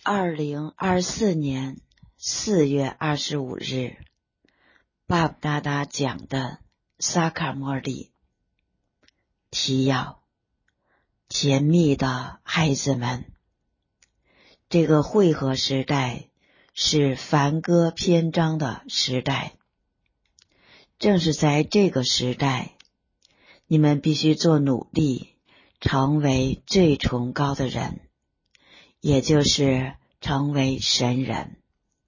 2024年4月25日，巴布达达讲的萨卡摩里提要：甜蜜的孩子们，这个汇合时代是梵歌篇章的时代。正是在这个时代，你们必须做努力，成为最崇高的人，也就是成为神人。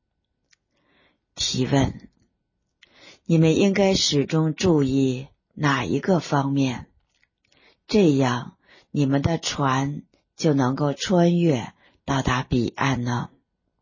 提问：你们应该始终注意哪一个方面？这样你们的船就能够穿越到达彼岸呢？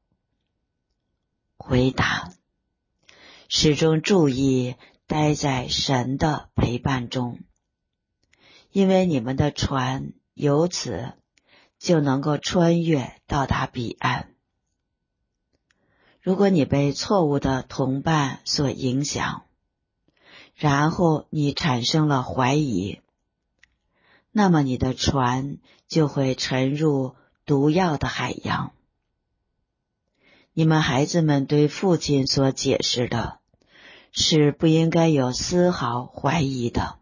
回答：始终注意待在神的陪伴中，因为你们的船由此就能够穿越到达彼岸。如果你被错误的同伴所影响，然后你产生了怀疑，那么你的船就会沉入毒药的海洋。你们孩子们对父亲所解释的是不应该有丝毫怀疑的。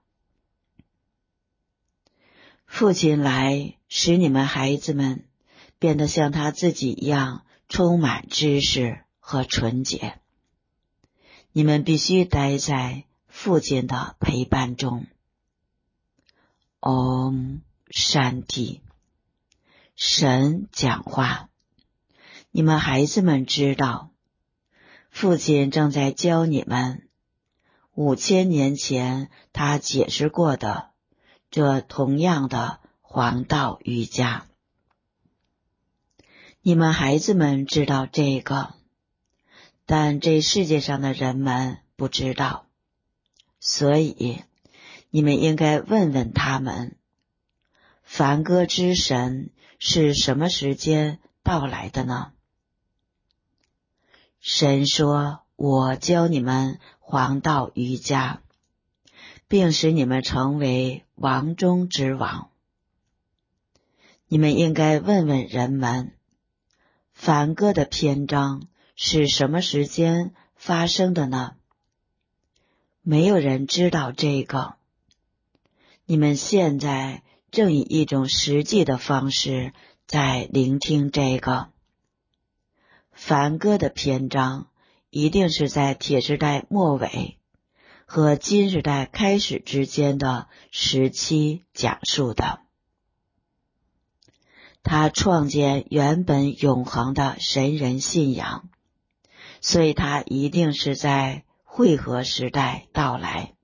父亲来使你们孩子们变得像他自己一样充满知识和纯洁。你们必须待在父亲的陪伴中。Om Shanti。神讲话，你们孩子们知道，父亲正在教你们5000年前他解释过的这同样的黄道瑜伽。你们孩子们知道这个，但这世界上的人们不知道，所以你们应该问问他们，梵歌之神是什么时间到来的呢？神说，我教你们黄道瑜伽，并使你们成为王中之王。你们应该问问人们，梵歌的篇章是什么时间发生的呢？没有人知道这个。你们现在正以一种实际的方式在聆听这个。梵歌的篇章一定是在铁时代末尾和金时代开始之间的时期讲述的。他创建原本永恒的神人信仰，所以他一定是在汇合时代到来。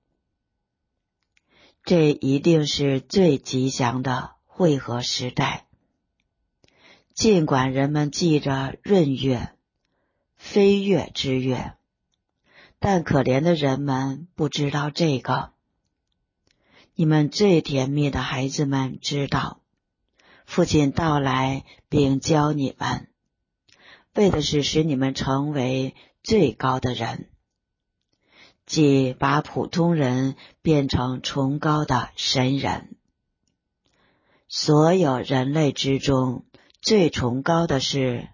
这一定是最吉祥的汇合时代。尽管人们记着闰月、飞月之月，但可怜的人们不知道这个。你们最甜蜜的孩子们知道，父亲到来并教你们，为的是使你们成为最高的人，即把普通人变成崇高的神人。所有人类之中，最崇高的是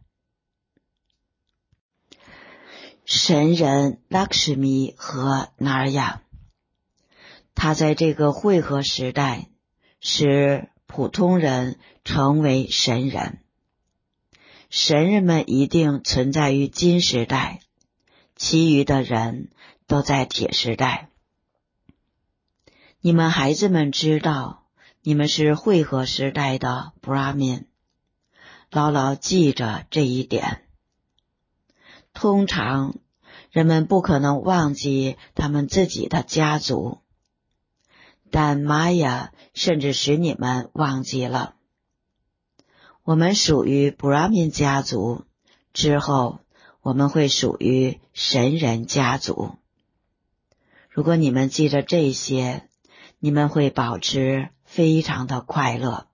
神人拉克什米和纳尔雅。他在这个汇合时代使普通人成为神人。神人们一定存在于金时代，其余的人都在铁时代。你们孩子们知道，你们是汇合时代的 Brahmin， 牢牢记着这一点。通常人们不可能忘记他们自己的家族，但玛雅甚至使你们忘记了。我们属于 Brahmin 家族，之后我们会属于神人家族。如果你们记着这些，你们会保持非常的快乐。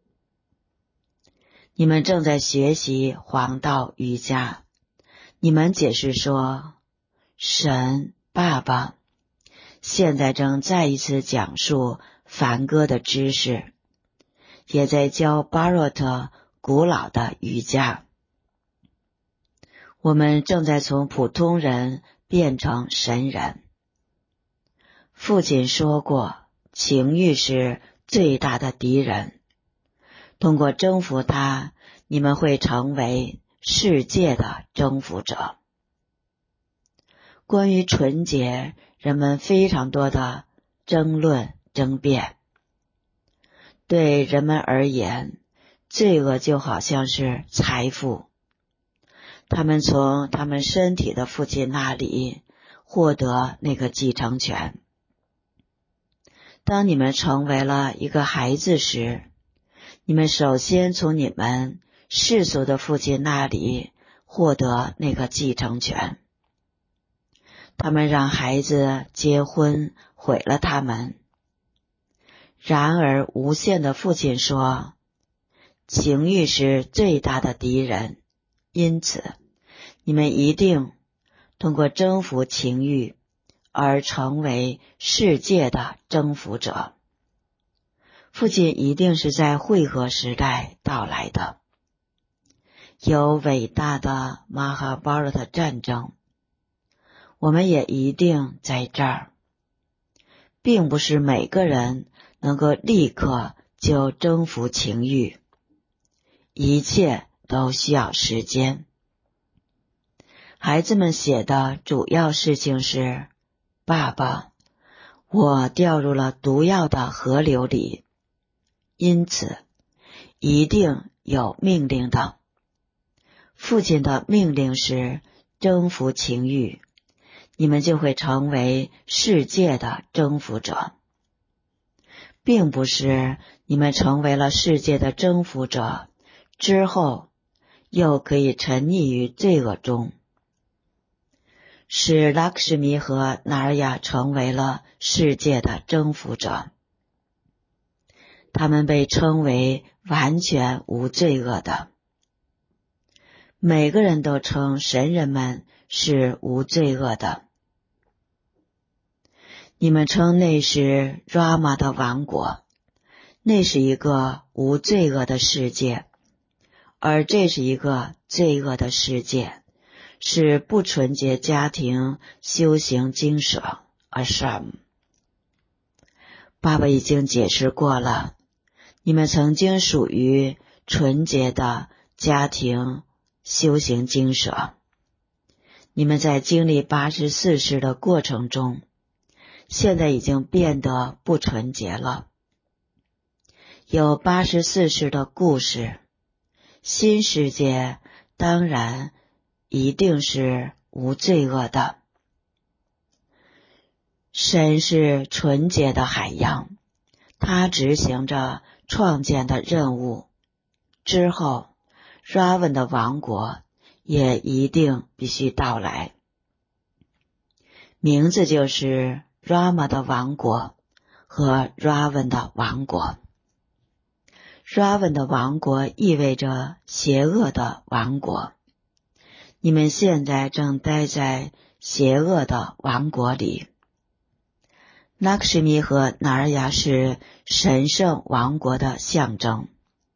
你们正在学习黄道瑜伽，你们解释说，神爸爸现在正再一次讲述梵歌的知识，也在教巴若特古老的瑜伽。 我们正在从普通人变成神人。父亲说过，情欲是最大的敌人。通过征服它，你们会成为世界的征服者。关于纯洁，人们非常多的争论争辩。对人们而言，罪恶就好像是财富。他们从他们身体的父亲那里获得那个继承权。当你们成为了一个孩子时，你们首先从你们世俗的父亲那里获得那个继承权。他们让孩子结婚，毁了他们。然而无限的父亲说，情欲是最大的敌人，因此你们一定通过征服情欲而成为世界的征服者。父亲一定是在汇合时代到来的，有伟大的马哈巴拉特战争，我们也一定在这儿。并不是每个人能够立刻就征服情欲，一切都需要时间。孩子们写的主要事情是，爸爸，我掉入了毒药的河流里，因此一定有命令的。父亲的命令是征服情欲，你们就会成为世界的征服者。并不是你们成为了世界的征服者之后又可以沉溺于罪恶中。使拉克什米和纳尔雅成为了世界的征服者。他们被称为完全无罪恶的。每个人都称神人们是无罪恶的。你们称那是 Rama 的王国，那是一个无罪恶的世界，而这是一个罪恶的世界，是不纯洁家庭修行精舍 Ashram。 爸爸已经解释过了，你们曾经属于纯洁的家庭修行精舍。你们在经历84世的过程中，现在已经变得不纯洁了。有84世的故事，新世界当然一定是无罪恶的。神是纯洁的海洋，他执行着创建的任务。之后 Ravan 的王国也一定必须到来，名字就是 Rama 的王国和 Ravan 的王国。Ravan 的王国意味着邪恶的王国。你们现在正待在邪恶的王国里。拉克什米和纳尔雅是神圣王国的象征。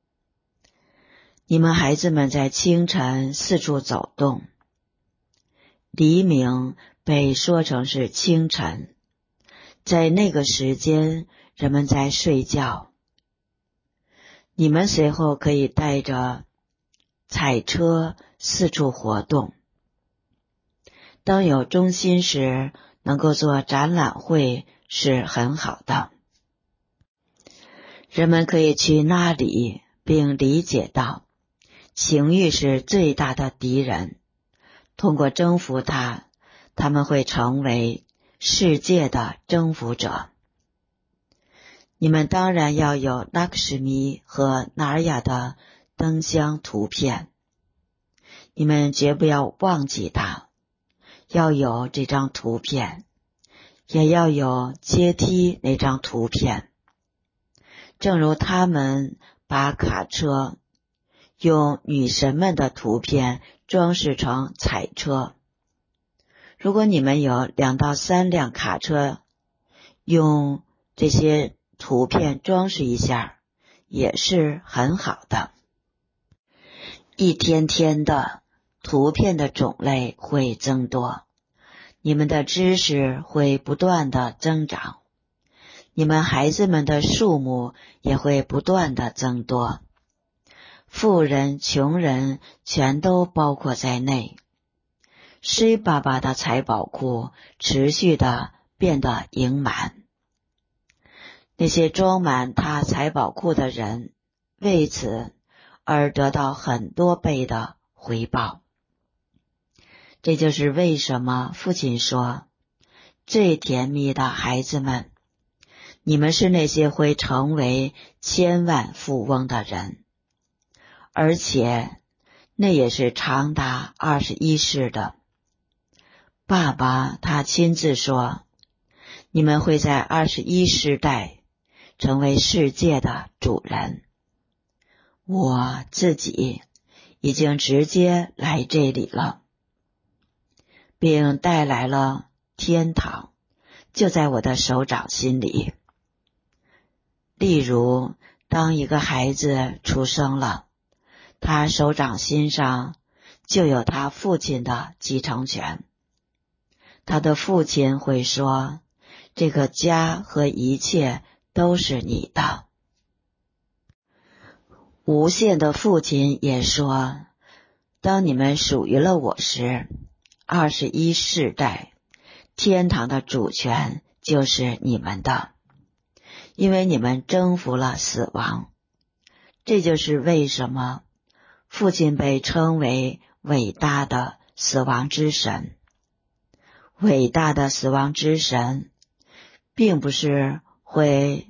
你们孩子们在清晨四处走动。黎明被说成是清晨，在那个时间人们在睡觉。你们随后可以带着彩车四处活动。当有中心时，能够做展览会是很好的。人们可以去那里，并理解到情欲是最大的敌人。通过征服它，他们会成为世界的征服者。你们当然要有拉克什米和纳尔雅的灯箱图片，你们绝不要忘记它，要有这张图片，也要有阶梯那张图片。正如他们把卡车用女神们的图片装饰成彩车，如果你们有2到3辆卡车，用这些图片装饰一下也是很好的。一天天的图片的种类会增多，你们的知识会不断的增长，你们孩子们的数目也会不断的增多，富人、穷人全都包括在内。水爸爸的财宝库持续的变得盈满，那些装满他财宝库的人为此而得到很多倍的回报。这就是为什么父亲说，最甜蜜的孩子们，你们是那些会成为千万富翁的人，而且那也是长达21世的。爸爸他亲自说，你们会在21世代成为世界的主人。我自己已经直接来这里了，并带来了天堂，就在我的手掌心里。例如，当一个孩子出生了，他手掌心上就有他父亲的继承权。他的父亲会说，这个家和一切都是你的。无限的父亲也说，当你们属于了我时，21世代，天堂的主权就是你们的，因为你们征服了死亡。这就是为什么父亲被称为伟大的死亡之神。伟大的死亡之神并不是会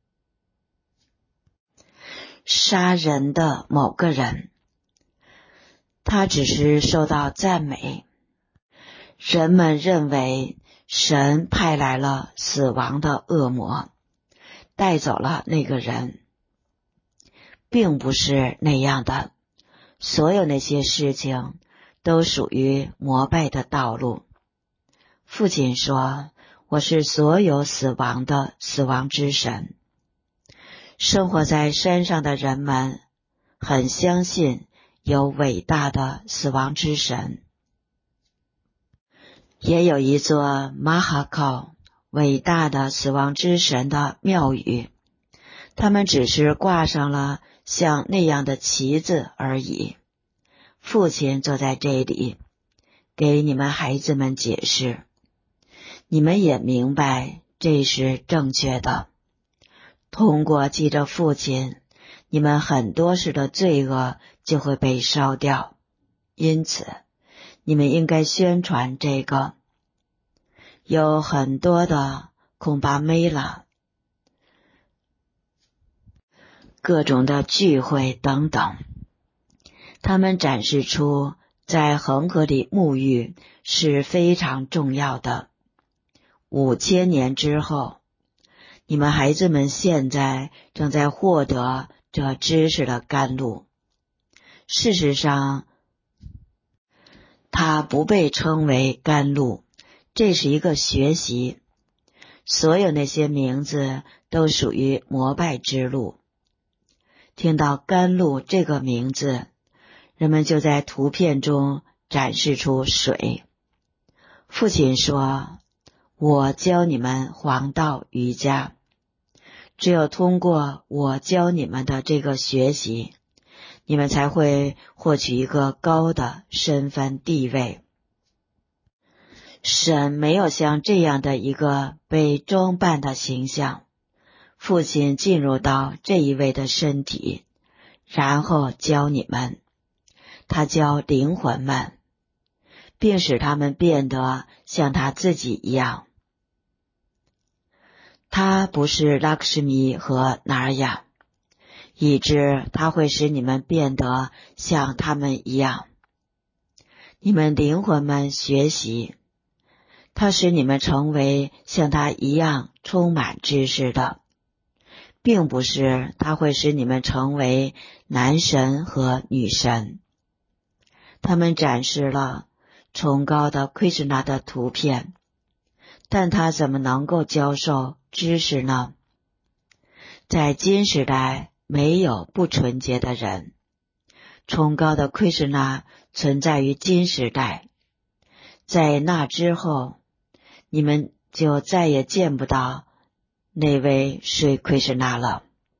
杀人的某个人，他只是受到赞美。人们认为神派来了死亡的恶魔，带走了那个人，并不是那样的。所有那些事情都属于膜拜的道路。父亲说，我是所有死亡的死亡之神。生活在山上的人们很相信有伟大的死亡之神，也有一座马哈考伟大的死亡之神的庙宇，他们只是挂上了像那样的旗子而已。父亲坐在这里给你们孩子们解释，你们也明白这是正确的。通过记着父亲，你们很多事的罪恶就会被烧掉，因此你们应该宣传这个。有很多的孔巴梅拉，各种的聚会等等，他们展示出在恒河里沐浴是非常重要的。5000年之后，你们孩子们现在正在获得这知识的甘露。事实上，它不被称为甘露，这是一个学习。所有那些名字都属于膜拜之路。听到甘露这个名字，人们就在图片中展示出水。父亲说，我教你们黄道瑜伽，只有通过我教你们的这个学习，你们才会获取一个高的身份地位。神没有像这样的一个被装扮的形象。父亲进入到这一位的身体，然后教你们。他教灵魂们，并使他们变得像他自己一样。他不是拉克什米和纳尔雅，以致他会使你们变得像他们一样。你们灵魂们学习，他使你们成为像他一样充满知识的，并不是他会使你们成为男神和女神。他们展示了崇高的Krishna的图片，但他怎么能够教授知识呢？在今时代，没有不纯洁的人， 崇高的奎什纳存在于今时代，在那之后，你们就再也见不到那位水奎什纳了。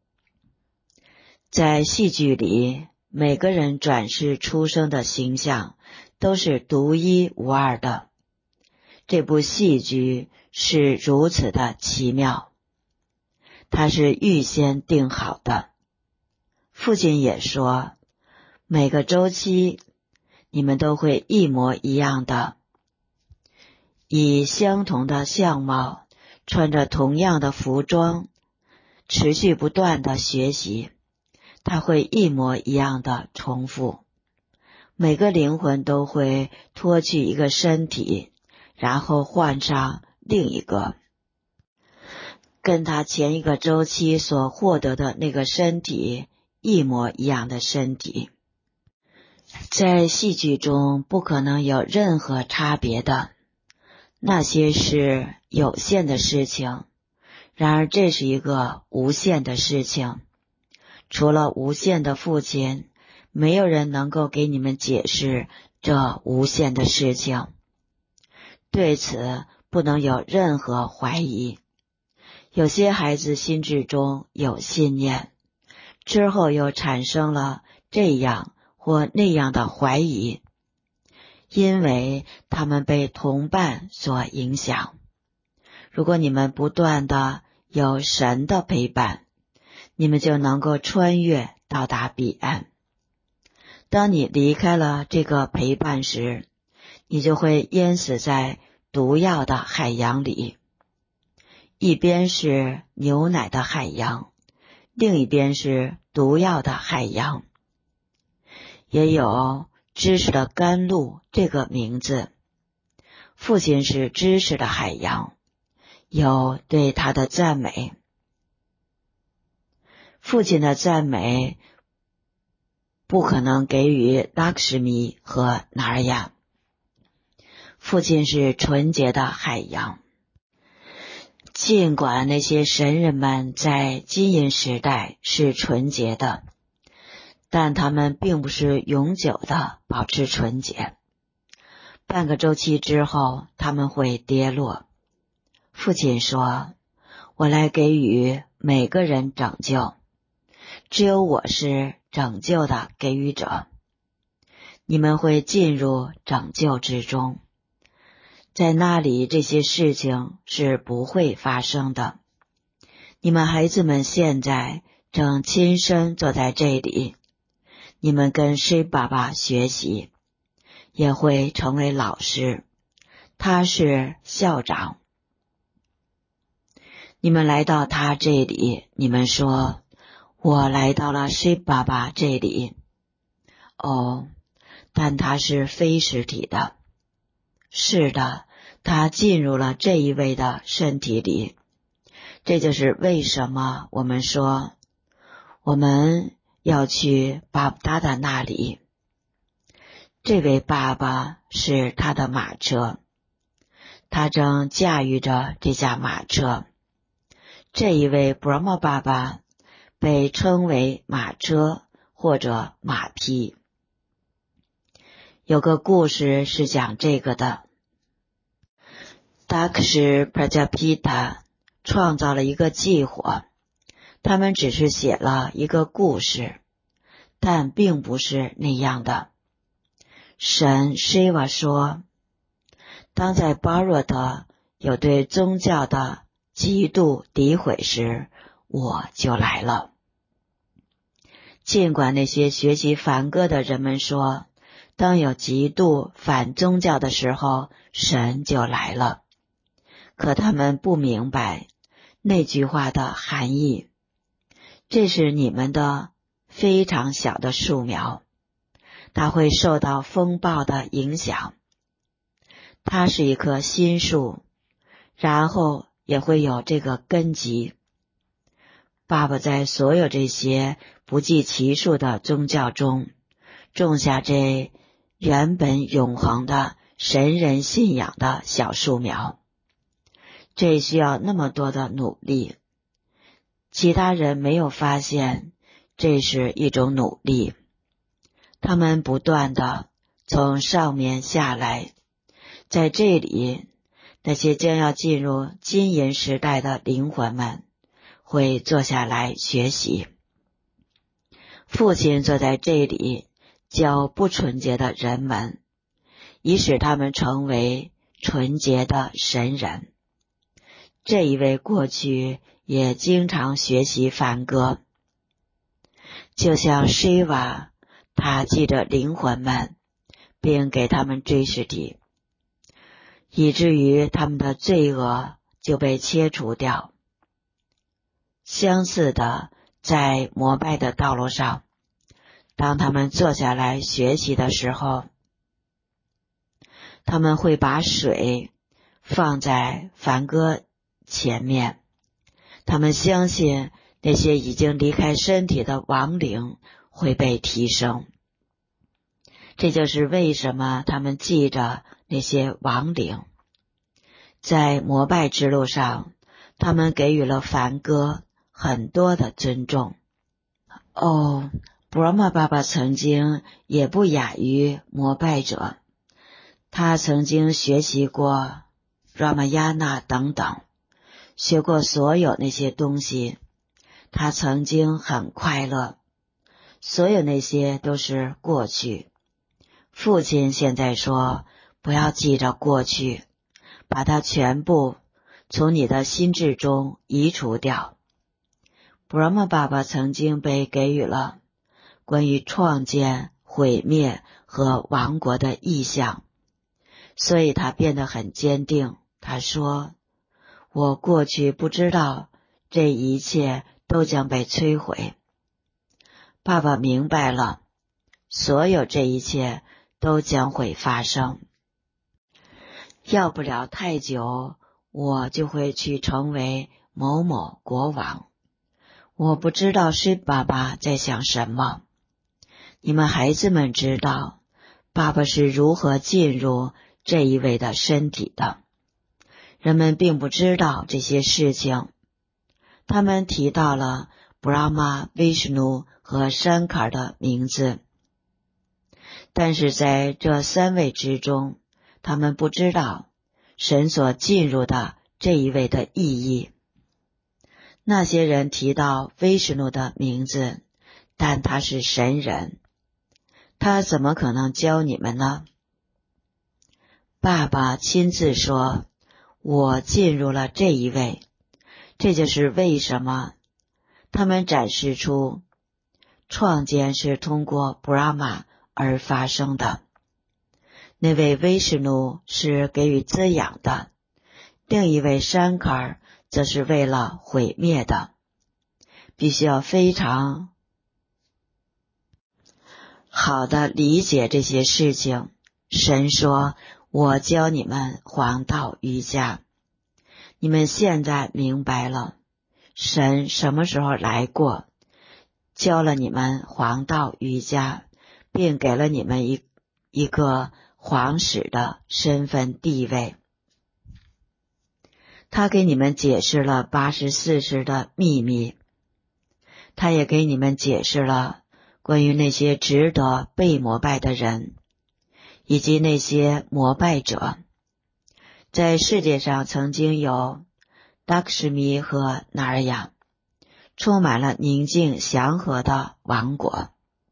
在戏剧里，每个人转世出生的形象都是独一无二的。这部戏剧是如此的奇妙，它是预先定好的。父亲也说，每个周期你们都会一模一样的，以相同的相貌，穿着同样的服装，持续不断的学习，它会一模一样的重复。每个灵魂都会脱去一个身体，然后换上另一个，跟他前一个周期所获得的那个身体一模一样的身体。在戏剧中不可能有任何差别的，那些是有限的事情，然而这是一个无限的事情。除了无限的父亲，没有人能够给你们解释这无限的事情。对此不能有任何怀疑。有些孩子心智中有信念，之后又产生了这样或那样的怀疑，因为他们被同伴所影响。如果你们不断的有神的陪伴，你们就能够穿越到达彼岸。当你离开了这个陪伴时，你就会淹死在毒药的海洋里。一边是牛奶的海洋，另一边是毒药的海洋。也有知识的甘露这个名字。父亲是知识的海洋，有对他的赞美。父亲的赞美不可能给予拉克什米和纳尔雅。父亲是纯洁的海洋。尽管那些神人们在金银时代是纯洁的，但他们并不是永久的保持纯洁。半个周期之后，他们会跌落。父亲说，我来给予每个人拯救，只有我是拯救的给予者。你们会进入拯救之中，在那里这些事情是不会发生的。你们孩子们现在正亲身坐在这里，你们跟谁爸爸学习，也会成为老师，他是校长。你们来到他这里，你们说，我来到了谁爸爸这里。哦，但他是非实体的。是的，他进入了这一位的身体里。这就是为什么我们说我们要去巴布达达那里。这位爸爸是他的马车，他正驾驭着这架马车。这一位 Brahma 爸爸被称为马车或者马匹。有个故事是讲这个的。Daksh Prajapita 创造了一个计划，他们只是写了一个故事，但并不是那样的。神 Shiva 说，当在巴若特有对宗教的极度诋毁时，我就来了。尽管那些学习梵歌的人们说，当有极度反宗教的时候，神就来了，可他们不明白那句话的含义。这是你们的非常小的树苗，它会受到风暴的影响。它是一棵新树，然后也会有这个根基。爸爸在所有这些不计其数的宗教中种下这原本永恒的神人信仰的小树苗。这需要那么多的努力，其他人没有发现这是一种努力。 他们不断的从上面下来，在这里，那些将要进入金银时代的灵魂们会坐下来学习。父亲坐在这里教不纯洁的人们，以使他们成为纯洁的神人。这一位过去也经常学习梵歌，就像 Shiva， 他记着灵魂们，并给他们追视体，以至于他们的罪恶就被切除掉。相似的，在膜拜的道路上，当他们坐下来学习的时候，他们会把水放在梵歌前面，他们相信那些已经离开身体的亡灵会被提升。这就是为什么他们记着那些亡灵。在膜拜之路上，他们给予了梵歌很多的尊重。Brahma 爸爸曾经也不亚于膜拜者，他曾经学习过 Ramayana 等等，学过所有那些东西，他曾经很快乐。所有那些都是过去。父亲现在说，不要记着过去，把它全部从你的心智中移除掉。Brahma 爸爸曾经被给予了关于创建、毁灭和王国的意象，所以他变得很坚定。他说，我过去不知道这一切都将被摧毁。爸爸明白了，所有这一切都将会发生。要不了太久，我就会去成为某某国王。我不知道是爸爸在想什么。你们孩子们知道，爸爸是如何进入这一位的身体的。人们并不知道这些事情。他们提到了 Brahma、Vishnu 和 Shankar 的名字，但是在这三位之中，他们不知道神所进入的这一位的意义。那些人提到 Vishnu 的名字，但他是神人，他怎么可能教你们呢？爸爸亲自说，我进入了这一位。这就是为什么他们展示出创建是通过 Brahma 而发生的。那位 Vishnu 是给予滋养的，另一位 Shankar 则是为了毁灭的。必须要非常好的理解这些事情。神说，我教你们黄道瑜伽。你们现在明白了，神什么时候来过，教了你们黄道瑜伽，并给了你们一个皇室的身份地位。他给你们解释了84世的秘密，他也给你们解释了关于那些值得被膜拜的人，以及那些膜拜者。在世界上曾经有 Lakshmi 和 Narayana， 充满了宁静祥和的王国。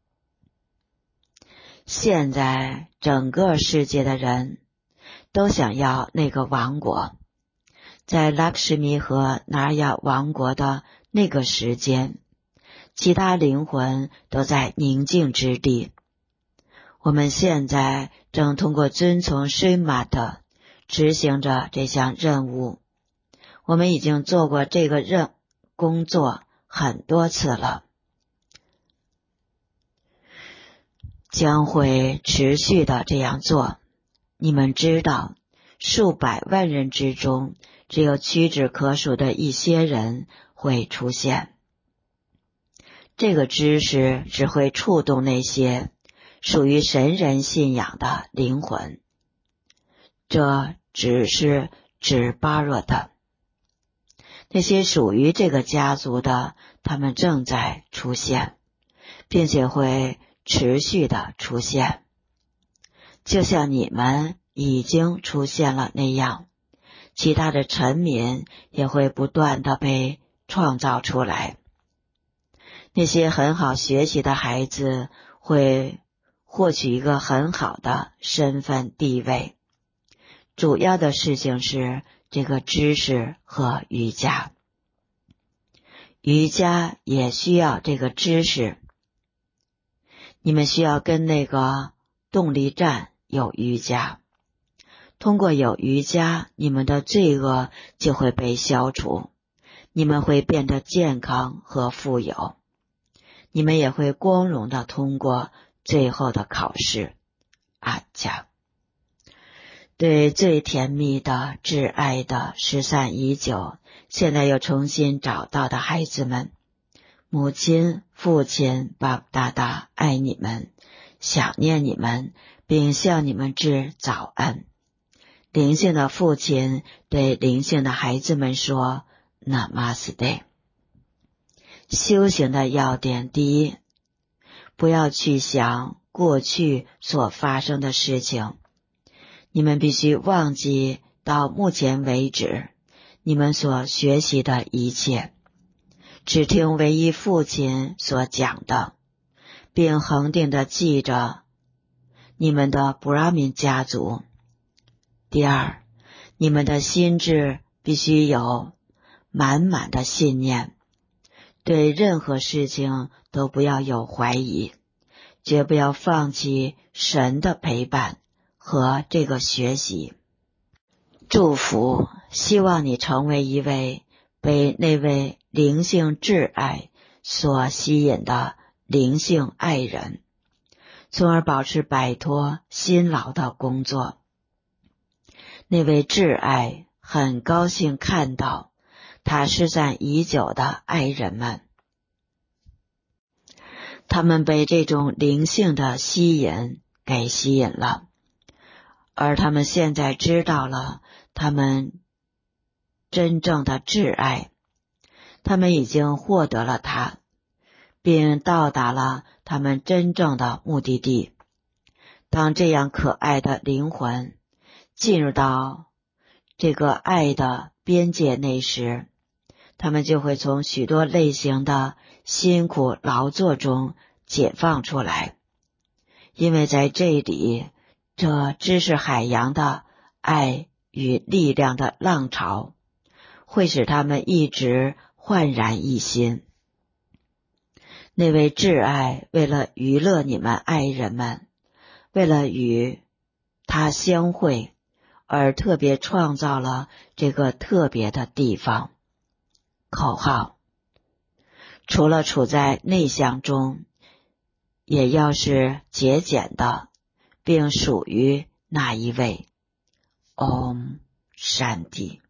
现在整个世界的人都想要那个王国。在 Lakshmi 和 Narayana 王国的那个时间，其他灵魂都在宁静之地。我们现在正通过遵从 Srimad 执行着这项任务。我们已经做过这个工作很多次了，将会持续的这样做。你们知道，数百万人之中，只有屈指可数的一些人会出现。这个知识只会触动那些属于神人信仰的灵魂，这只是指巴若的。那些属于这个家族的，他们正在出现，并且会持续的出现，就像你们已经出现了那样，其他的臣民也会不断的被创造出来。那些很好学习的孩子会获取一个很好的身份地位，主要的事情是这个知识和瑜伽。瑜伽也需要这个知识，你们需要跟那个动力站有瑜伽，通过有瑜伽，你们的罪恶就会被消除，你们会变得健康和富有，你们也会光荣的通过最后的考试。阿加。对最甜蜜的挚爱的失散已久，现在又重新找到的孩子们，母亲、父亲、巴布大大爱你们，想念你们，并向你们致早安。灵性的父亲对灵性的孩子们说 Namaste。 修行的要点：第一，不要去想过去所发生的事情，你们必须忘记到目前为止你们所学习的一切，只听唯一父亲所讲的，并恒定地记着你们的布拉明家族。第二，你们的心智必须有满满的信念，对任何事情都不要有怀疑，绝不要放弃神的陪伴和这个学习。祝福，希望你成为一位被那位灵性挚爱所吸引的灵性爱人，从而保持摆脱辛劳的工作。那位挚爱很高兴看到他失散已久的爱人们，他们被这种灵性的吸引给吸引了，而他们现在知道了他们真正的挚爱，他们已经获得了它，并到达了他们真正的目的地。当这样可爱的灵魂进入到这个爱的边界内时，他们就会从许多类型的辛苦劳作中解放出来，因为在这里，这知识海洋的爱与力量的浪潮会使他们一直焕然一新。那位挚爱为了娱乐你们爱人们，为了与他相会，而特别创造了这个特别的地方。口号：除了处在内向中，也要是节俭的，并属于那一位。Om Shanti。